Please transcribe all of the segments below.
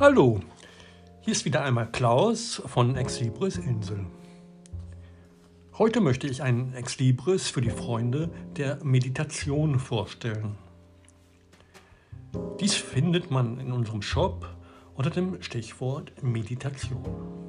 Hallo, hier ist wieder einmal Klaus von Exlibris Insel. Heute möchte ich einen Exlibris für die Freunde der Meditation vorstellen. Dies findet man in unserem Shop unter dem Stichwort Meditation.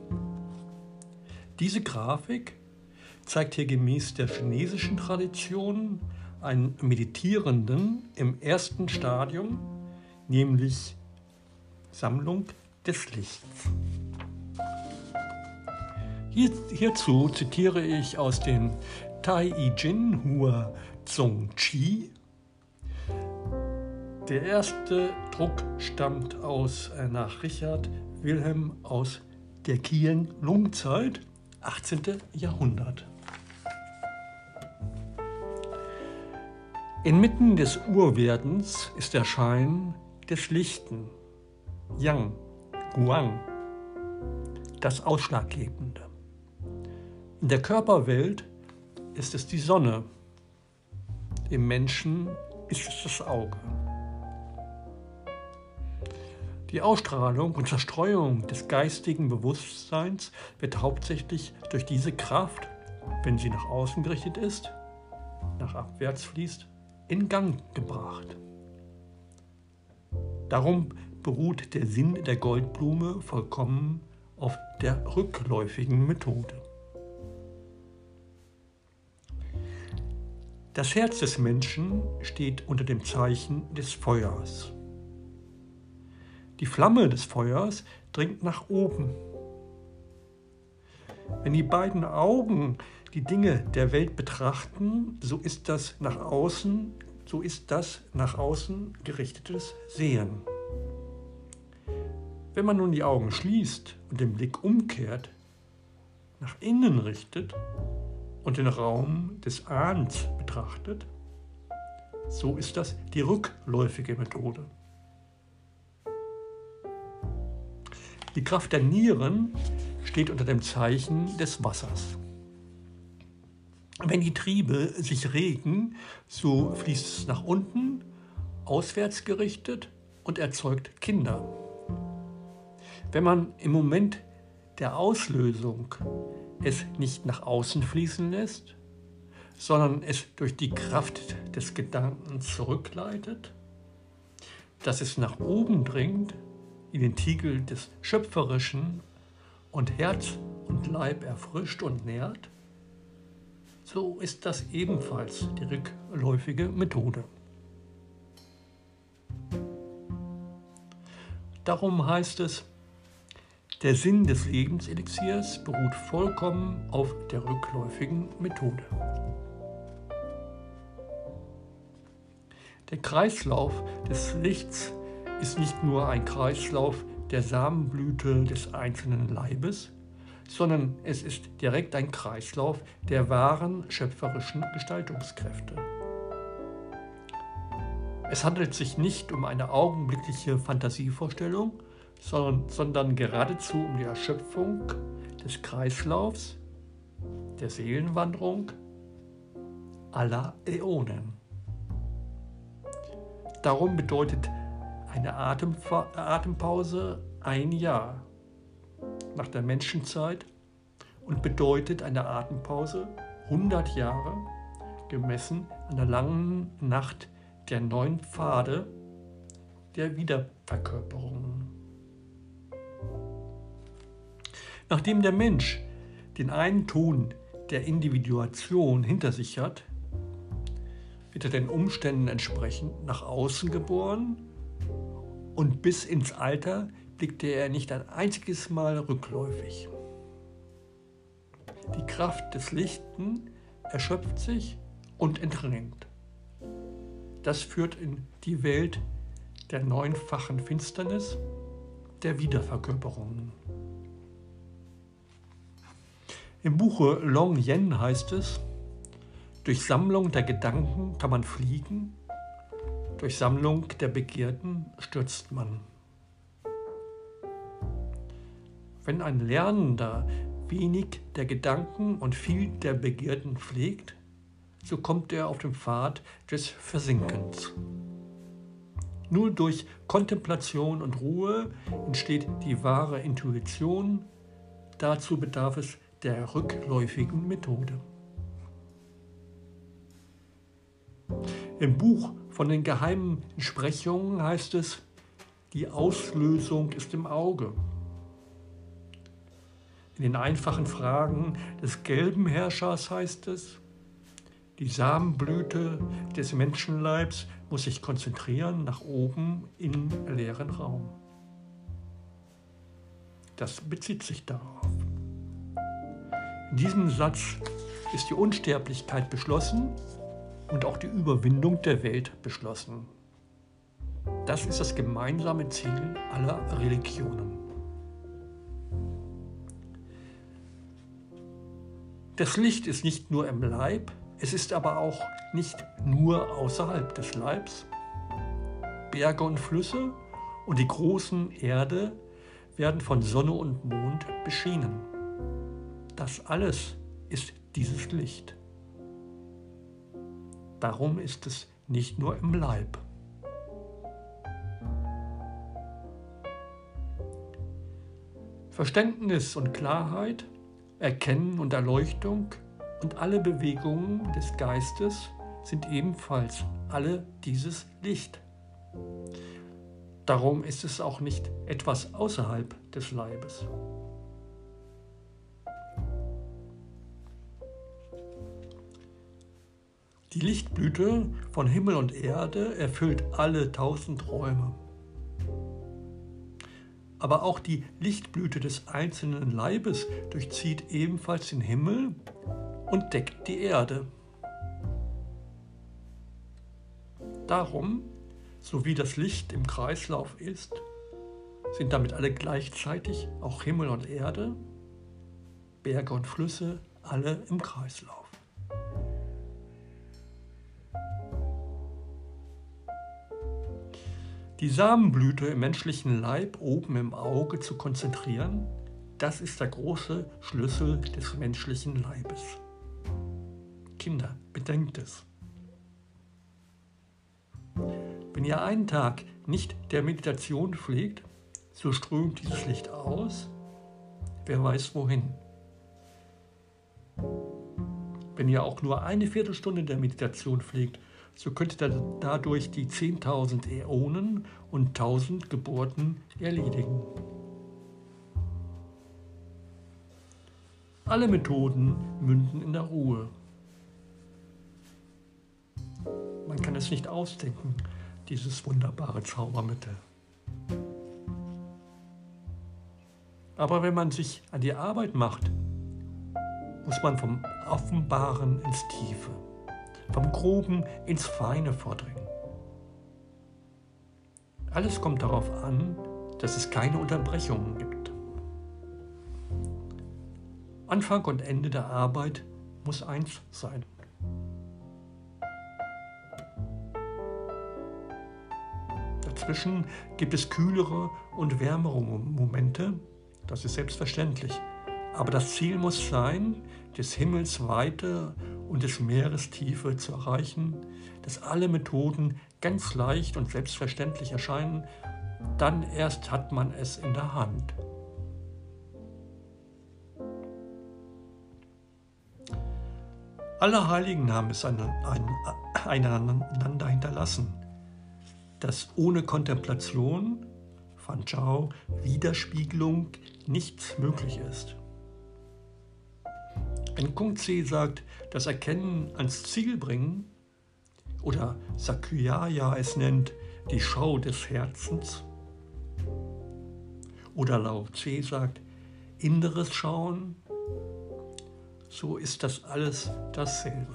Diese Grafik zeigt hier gemäß der chinesischen Tradition einen Meditierenden im ersten Stadium, nämlich Sammlung des Lichts. Hierzu zitiere ich aus dem Tai I Jin Hua Zong Chi. Der erste Druck stammt nach Richard Wilhelm aus der Qianlong-Zeit, 18. Jahrhundert. Inmitten des Urwerdens ist der Schein des Lichten, Yang, Guang, das Ausschlaggebende. In der Körperwelt ist es die Sonne, im Menschen ist es das Auge. Die Ausstrahlung und Zerstreuung des geistigen Bewusstseins wird hauptsächlich durch diese Kraft, wenn sie nach außen gerichtet ist, nach abwärts fließt, in Gang gebracht. Darum beruht der Sinn der Goldblume vollkommen auf der rückläufigen Methode. Das Herz des Menschen steht unter dem Zeichen des Feuers. Die Flamme des Feuers dringt nach oben. Wenn die beiden Augen die Dinge der Welt betrachten, so ist das nach außen gerichtetes Sehen. Wenn man nun die Augen schließt und den Blick umkehrt, nach innen richtet und den Raum des Ahns betrachtet, so ist das die rückläufige Methode. Die Kraft der Nieren steht unter dem Zeichen des Wassers. Wenn die Triebe sich regen, so fließt es nach unten, auswärts gerichtet und erzeugt Kinder. Wenn man im Moment der Auslösung es nicht nach außen fließen lässt, sondern es durch die Kraft des Gedankens zurückleitet, dass es nach oben dringt, in den Tiegel des Schöpferischen und Herz und Leib erfrischt und nährt, so ist das ebenfalls die rückläufige Methode. Darum heißt es, der Sinn des Lebenselixiers beruht vollkommen auf der rückläufigen Methode. Der Kreislauf des Lichts ist nicht nur ein Kreislauf der Samenblüte des einzelnen Leibes, sondern es ist direkt ein Kreislauf der wahren schöpferischen Gestaltungskräfte. Es handelt sich nicht um eine augenblickliche Fantasievorstellung, sondern geradezu um die Erschöpfung des Kreislaufs, der Seelenwanderung aller Äonen. Darum bedeutet eine Atempause ein Jahr nach der Menschenzeit und bedeutet eine Atempause 100 Jahre, gemessen an der langen Nacht der 9 Pfade der Wiederverkörperung. Nachdem der Mensch den einen Ton der Individuation hinter sich hat, wird er den Umständen entsprechend nach außen geboren und bis ins Alter blickte er nicht ein einziges Mal rückläufig. Die Kraft des Lichten erschöpft sich und entrinnt. Das führt in die Welt der 9-fachen Finsternis, der Wiederverkörperungen. Im Buche Long Yen heißt es, durch Sammlung der Gedanken kann man fliegen, durch Sammlung der Begierden stürzt man. Wenn ein Lernender wenig der Gedanken und viel der Begierden pflegt, so kommt er auf den Pfad des Versinkens. Nur durch Kontemplation und Ruhe entsteht die wahre Intuition. Dazu bedarf es der rückläufigen Methode. Im Buch von den geheimen Entsprechungen heißt es, die Auslösung ist im Auge. In den einfachen Fragen des gelben Herrschers heißt es, die Samenblüte des Menschenleibs muss sich konzentrieren nach oben im leeren Raum. Das bezieht sich darauf. In diesem Satz ist die Unsterblichkeit beschlossen und auch die Überwindung der Welt beschlossen. Das ist das gemeinsame Ziel aller Religionen. Das Licht ist nicht nur im Leib, es ist aber auch nicht nur außerhalb des Leibs. Berge und Flüsse und die großen Erde werden von Sonne und Mond beschienen. Das alles ist dieses Licht. Darum ist es nicht nur im Leib. Verständnis und Klarheit, Erkennen und Erleuchtung und alle Bewegungen des Geistes sind ebenfalls alle dieses Licht. Darum ist es auch nicht etwas außerhalb des Leibes. Die Lichtblüte von Himmel und Erde erfüllt alle 1000 Räume. Aber auch die Lichtblüte des einzelnen Leibes durchzieht ebenfalls den Himmel und deckt die Erde. Darum, so wie das Licht im Kreislauf ist, sind damit alle gleichzeitig, auch Himmel und Erde, Berge und Flüsse, alle im Kreislauf. Die Samenblüte im menschlichen Leib oben im Auge zu konzentrieren, das ist der große Schlüssel des menschlichen Leibes. Kinder, bedenkt es. Wenn ihr einen Tag nicht der Meditation pflegt, so strömt dieses Licht aus, wer weiß wohin. Wenn ihr auch nur eine Viertelstunde der Meditation pflegt, so könnt ihr dadurch die 10.000 Äonen und 1000 Geburten erledigen. Alle Methoden münden in der Ruhe. Man kann es nicht ausdenken, dieses wunderbare Zaubermittel. Aber wenn man sich an die Arbeit macht, muss man vom Offenbaren ins Tiefe, vom Groben ins Feine vordringen. Alles kommt darauf an, dass es keine Unterbrechungen gibt. Anfang und Ende der Arbeit muss eins sein. Dazwischen gibt es kühlere und wärmere Momente, das ist selbstverständlich. Aber das Ziel muss sein, des Himmels Weite und des Meeres Tiefe zu erreichen, dass alle Methoden ganz leicht und selbstverständlich erscheinen, dann erst hat man es in der Hand. Alle Heiligen haben es einander hinterlassen, dass ohne Kontemplation, Fan Chao, Widerspiegelung nichts möglich ist. Wenn Kung Tse sagt, das Erkennen ans Ziel bringen, oder Sakyaya es nennt, die Schau des Herzens, oder Lao Tse sagt, inneres Schauen, so ist das alles dasselbe.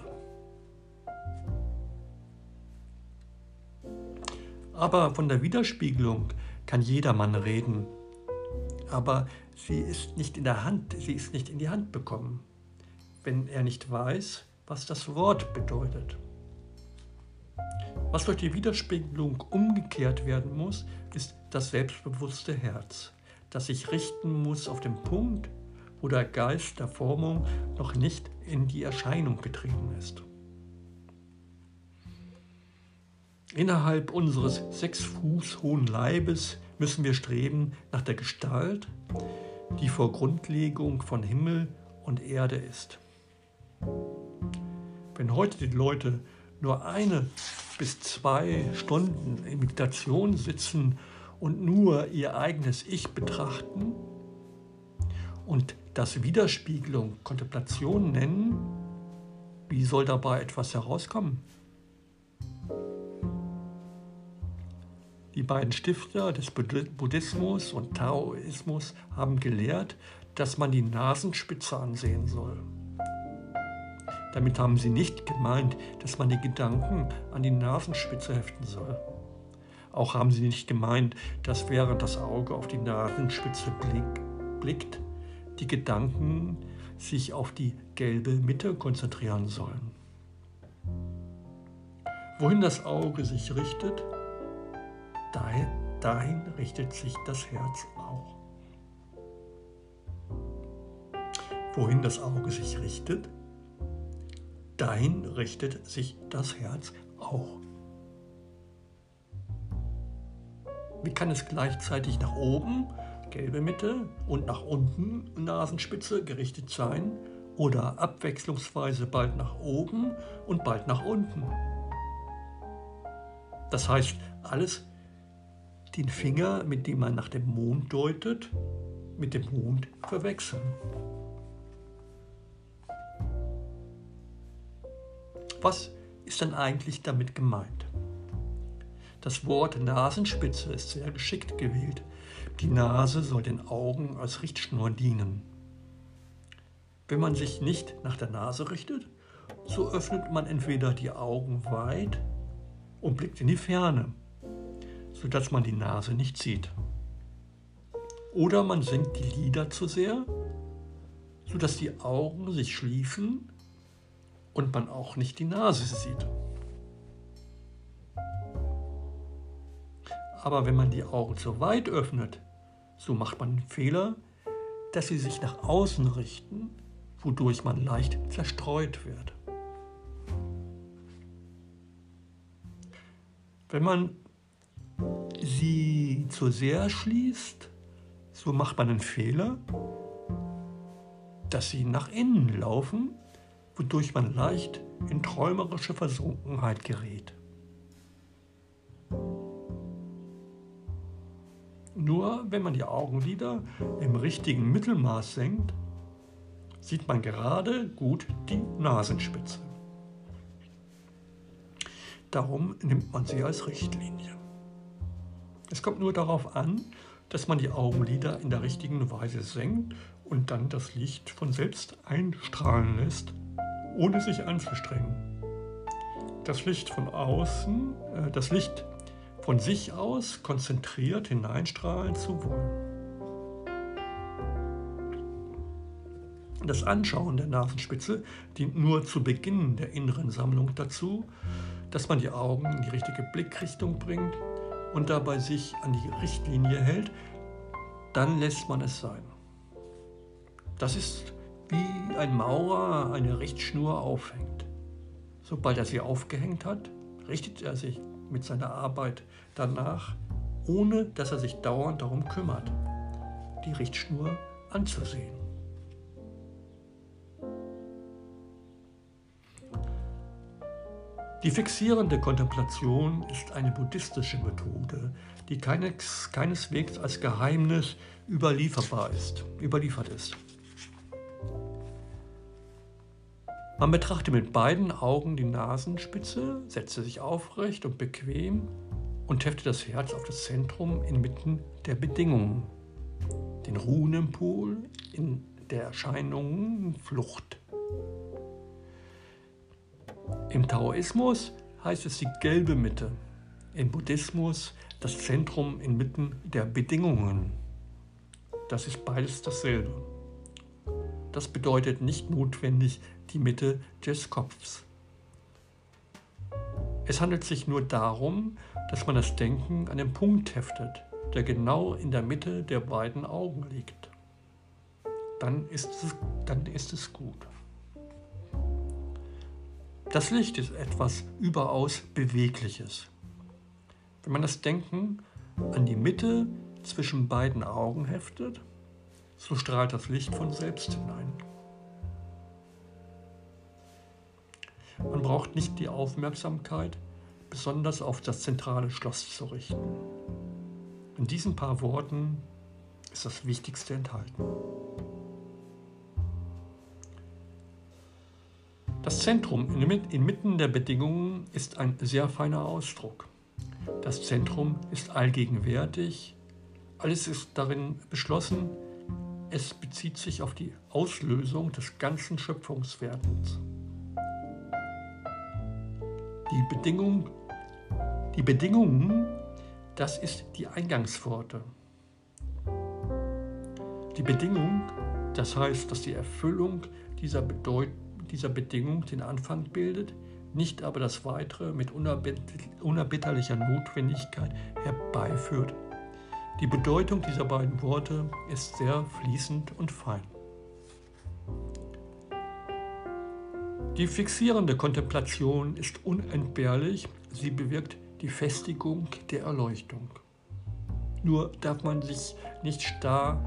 Aber von der Widerspiegelung kann jedermann reden, aber sie ist nicht in der Hand, sie ist nicht in die Hand bekommen, wenn er nicht weiß, was das Wort bedeutet. Was durch die Widerspiegelung umgekehrt werden muss, ist das selbstbewusste Herz, das sich richten muss auf den Punkt, wo der Geist der Formung noch nicht in die Erscheinung getreten ist. Innerhalb unseres 6 Fuß hohen Leibes müssen wir streben nach der Gestalt, die vor Grundlegung von Himmel und Erde ist. Wenn heute die Leute nur 1 bis 2 Stunden in Meditation sitzen und nur ihr eigenes Ich betrachten und das Widerspiegelung Kontemplation nennen, wie soll dabei etwas herauskommen? Die beiden Stifter des Buddhismus und Taoismus haben gelehrt, dass man die Nasenspitze ansehen soll. Damit haben sie nicht gemeint, dass man die Gedanken an die Nasenspitze heften soll. Auch haben sie nicht gemeint, dass während das Auge auf die Nasenspitze blickt, die Gedanken sich auf die gelbe Mitte konzentrieren sollen. Wohin das Auge sich richtet, dahin richtet sich das Herz auch. Wohin das Auge sich richtet, dahin richtet sich das Herz auch. Wie kann es gleichzeitig nach oben, gelbe Mitte, und nach unten, Nasenspitze, gerichtet sein oder abwechslungsweise bald nach oben und bald nach unten? Das heißt, alles den Finger, mit dem man nach dem Mond deutet, mit dem Mond verwechseln. Was ist denn eigentlich damit gemeint? Das Wort Nasenspitze ist sehr geschickt gewählt. Die Nase soll den Augen als Richtschnur dienen. Wenn man sich nicht nach der Nase richtet, so öffnet man entweder die Augen weit und blickt in die Ferne, sodass man die Nase nicht sieht. Oder man senkt die Lider zu sehr, sodass die Augen sich schließen und man auch nicht die Nase sieht. Aber wenn man die Augen zu weit öffnet, so macht man den Fehler, dass sie sich nach außen richten, wodurch man leicht zerstreut wird. Wenn man sie zu sehr schließt, so macht man den Fehler, dass sie nach innen laufen, wodurch man leicht in träumerische Versunkenheit gerät. Nur wenn man die Augenlider im richtigen Mittelmaß senkt, sieht man gerade gut die Nasenspitze. Darum nimmt man sie als Richtlinie. Es kommt nur darauf an, dass man die Augenlider in der richtigen Weise senkt und dann das Licht von selbst einstrahlen lässt, ohne sich anzustrengen. Das Licht von sich aus konzentriert hineinstrahlen zu wollen. Das Anschauen der Nasenspitze dient nur zu Beginn der inneren Sammlung dazu, dass man die Augen in die richtige Blickrichtung bringt und dabei sich an die Richtlinie hält, dann lässt man es sein. Das ist wie ein Maurer eine Richtschnur aufhängt. Sobald er sie aufgehängt hat, richtet er sich mit seiner Arbeit danach, ohne dass er sich dauernd darum kümmert, die Richtschnur anzusehen. Die fixierende Kontemplation ist eine buddhistische Methode, die keineswegs als Geheimnis überliefert ist. Man betrachtet mit beiden Augen die Nasenspitze, setzt sich aufrecht und bequem und heftet das Herz auf das Zentrum inmitten der Bedingungen, den ruhenden Pol in der Erscheinung Flucht. Im Taoismus heißt es die gelbe Mitte, im Buddhismus das Zentrum inmitten der Bedingungen. Das ist beides dasselbe. Das bedeutet nicht notwendig die Mitte des Kopfs. Es handelt sich nur darum, dass man das Denken an den Punkt heftet, der genau in der Mitte der beiden Augen liegt. Dann ist es gut. Das Licht ist etwas überaus Bewegliches. Wenn man das Denken an die Mitte zwischen beiden Augen heftet, so strahlt das Licht von selbst hinein. Man braucht nicht die Aufmerksamkeit besonders auf das zentrale Schloss zu richten. In diesen paar Worten ist das Wichtigste enthalten. Das Zentrum inmitten der Bedingungen ist ein sehr feiner Ausdruck. Das Zentrum ist allgegenwärtig, alles ist darin beschlossen, es bezieht sich auf die Auslösung des ganzen Schöpfungswerdens. Die Bedingungen, das ist die Eingangspforte. Die Bedingung, das heißt, dass die Erfüllung dieser Bedingung den Anfang bildet, nicht aber das Weitere mit unerbitterlicher Notwendigkeit herbeiführt. Die Bedeutung dieser beiden Worte ist sehr fließend und fein. Die fixierende Kontemplation ist unentbehrlich, sie bewirkt die Festigung der Erleuchtung. Nur darf man nicht starr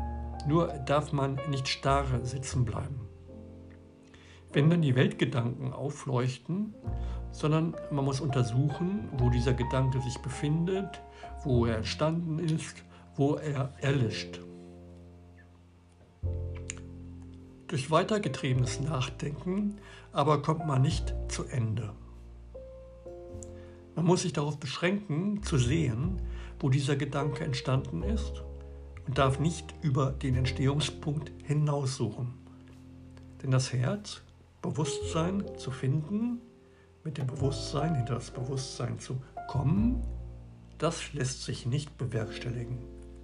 sitzen bleiben. Wenn dann die Weltgedanken aufleuchten, sondern man muss untersuchen, wo dieser Gedanke sich befindet, wo er entstanden ist, wo er erlischt. Durch weitergetriebenes Nachdenken aber kommt man nicht zu Ende. Man muss sich darauf beschränken, zu sehen, wo dieser Gedanke entstanden ist und darf nicht über den Entstehungspunkt hinaussuchen. Denn das Herz, Bewusstsein zu finden, mit dem Bewusstsein hinter das Bewusstsein zu kommen, das lässt sich nicht bewerkstelligen.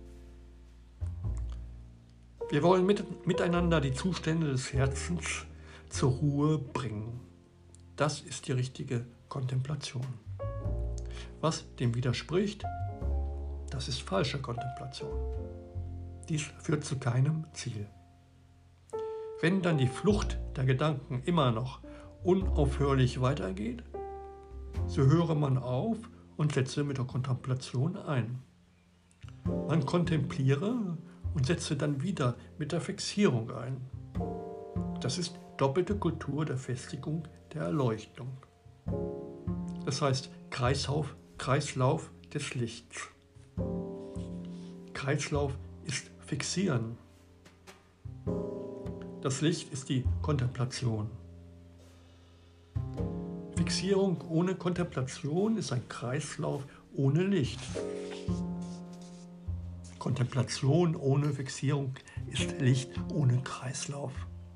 Wir wollen miteinander die Zustände des Herzens zur Ruhe bringen. Das ist die richtige Kontemplation. Was dem widerspricht, das ist falsche Kontemplation. Dies führt zu keinem Ziel. Wenn dann die Flucht der Gedanken immer noch unaufhörlich weitergeht, so höre man auf und setze mit der Kontemplation ein. Man kontempliere und setze dann wieder mit der Fixierung ein. Das ist doppelte Kultur der Festigung der Erleuchtung. Das heißt Kreislauf des Lichts. Kreislauf ist Fixieren. Das Licht ist die Kontemplation. Fixierung ohne Kontemplation ist ein Kreislauf ohne Licht. Kontemplation ohne Fixierung ist Licht ohne Kreislauf.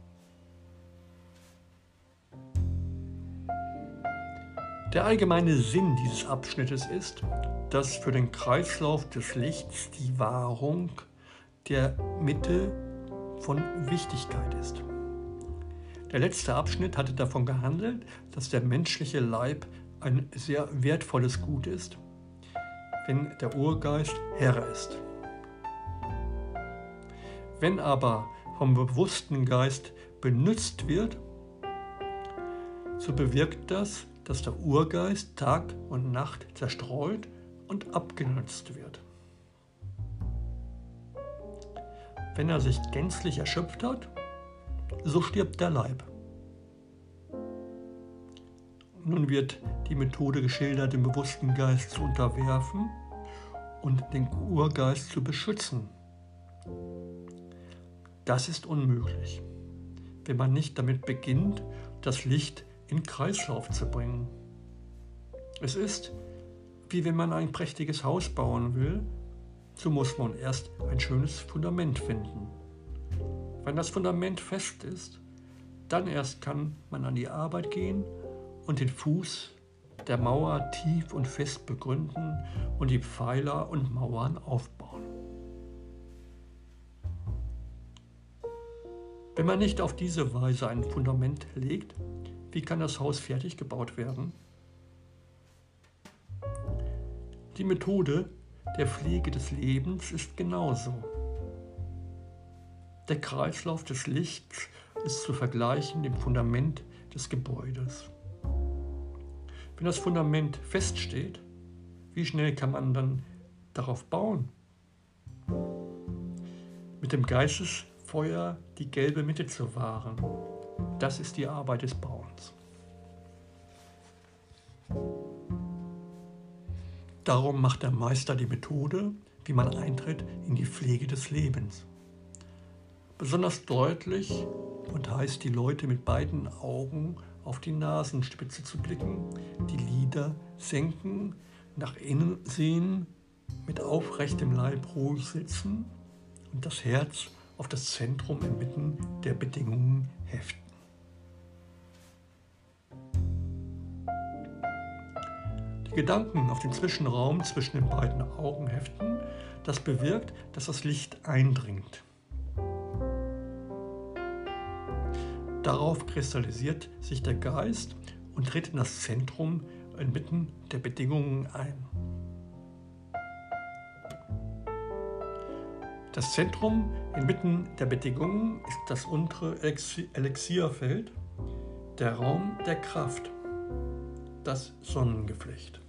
Der allgemeine Sinn dieses Abschnittes ist, dass für den Kreislauf des Lichts die Wahrung der Mitte von Wichtigkeit ist. Der letzte Abschnitt hatte davon gehandelt, dass der menschliche Leib ein sehr wertvolles Gut ist, wenn der Urgeist Herr ist. Wenn aber vom bewussten Geist benutzt wird, so bewirkt das, dass der Urgeist Tag und Nacht zerstreut und abgenutzt wird. Wenn er sich gänzlich erschöpft hat, so stirbt der Leib. Nun wird die Methode geschildert, den bewussten Geist zu unterwerfen und den Urgeist zu beschützen. Das ist unmöglich, wenn man nicht damit beginnt, das Licht in Kreislauf zu bringen. Es ist, wie wenn man ein prächtiges Haus bauen will, so muss man erst ein schönes Fundament finden. Wenn das Fundament fest ist, dann erst kann man an die Arbeit gehen und den Fuß der Mauer tief und fest begründen und die Pfeiler und Mauern aufbauen. Wenn man nicht auf diese Weise ein Fundament legt, wie kann das Haus fertig gebaut werden? Die Methode der Pflege des Lebens ist genauso. Der Kreislauf des Lichts ist zu vergleichen dem Fundament des Gebäudes. Wenn das Fundament feststeht, Wie schnell kann man dann darauf bauen? Mit dem Geistesfeuer die gelbe Mitte zu wahren. Das ist die Arbeit des Bauens. Darum macht der Meister die Methode, wie man eintritt in die Pflege des Lebens. Besonders deutlich und heißt die Leute mit beiden Augen auf die Nasenspitze zu blicken, die Lider senken, nach innen sehen, mit aufrechtem Leib ruhig sitzen und das Herz auf das Zentrum inmitten der Bedingungen heften. Die Gedanken auf den Zwischenraum zwischen den beiden Augen heften, das bewirkt, dass das Licht eindringt. Darauf kristallisiert sich der Geist und tritt in das Zentrum inmitten der Bedingungen ein. Das Zentrum inmitten der Bedingungen ist das untere Elixierfeld, der Raum der Kraft, das Sonnengeflecht.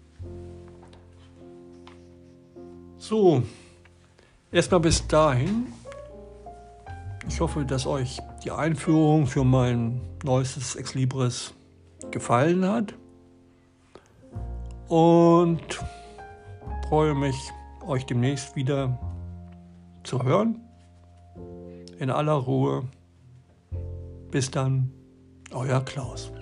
So, erstmal bis dahin. Ich hoffe, dass euch die Einführung für mein neuestes Ex Libris gefallen hat und freue mich, euch demnächst wieder zu hören. In aller Ruhe. Bis dann, euer Klaus.